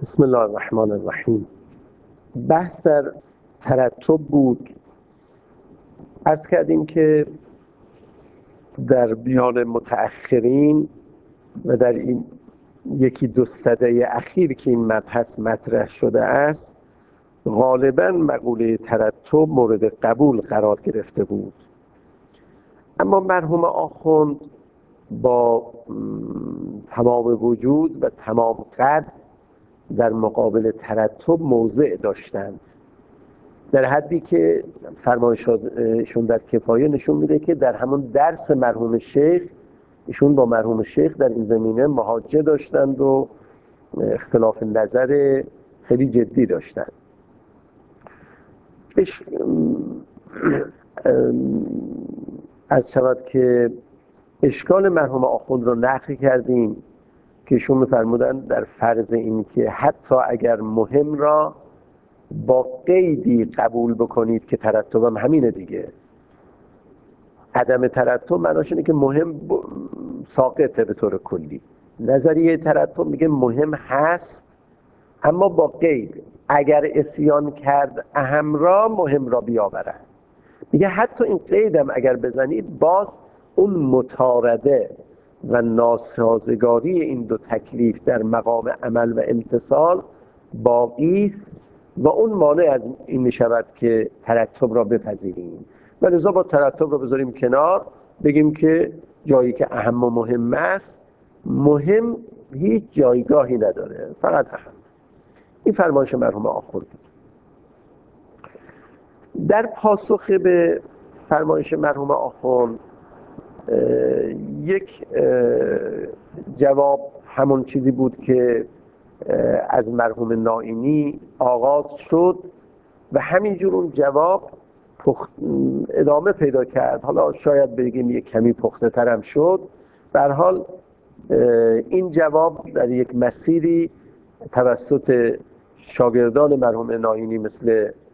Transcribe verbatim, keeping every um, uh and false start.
بسم الله الرحمن الرحیم. بحث در ترتب بود. عرض کردیم که در میان متأخرین و در این یکی دو سده اخیر که این مبحث مطرح شده است، غالباً مقوله ترتب مورد قبول قرار گرفته بود. اما مرحوم آخوند با تمام وجود و تمام قدر در مقابل ترتب موضع داشتند، در حدی که فرمایششون در کفایه نشون میده که در همون درس مرحوم شیخ ایشون با مرحوم شیخ در این زمینه محاجه داشتند و اختلاف نظر خیلی جدی داشتند. از شود که اشکال مرحوم آخوند رو نقل کردیم که ایشون می‌فرمودن در فرض این که حتی اگر مهم را با قیدی قبول بکنید که ترتب هم همینه دیگه، عدم ترتب معناش اینه که مهم ب... ساقطه به طور کلی. نظریه ترتب میگه مهم هست اما با قید، اگر اسیان کرد اهم را مهم را بیاورد. میگه حتی این قیدم اگر بزنید باز اون مطارده و ناسازگاری این دو تکلیف در مقام عمل و امتثال باقی است و اون مانع از این میشود که ترتب را بپذیریم و لذا با ترتب را بذاریم کنار، بگیم که جایی که اهم و مهم است، مهم هیچ جایگاهی نداره، فقط اهم. این فرمایش مرحوم آخوند بود. در پاسخ به فرمایش مرحوم آخوند یک جواب همون چیزی بود که از مرحوم نائینی آغاز شد و همینجور اون جواب پخت... ادامه پیدا کرد. حالا شاید بگیم یک کمی پخته ترم شد. به هر حال این جواب در یک مسیری توسط شاگردان مرحوم نائینی مثل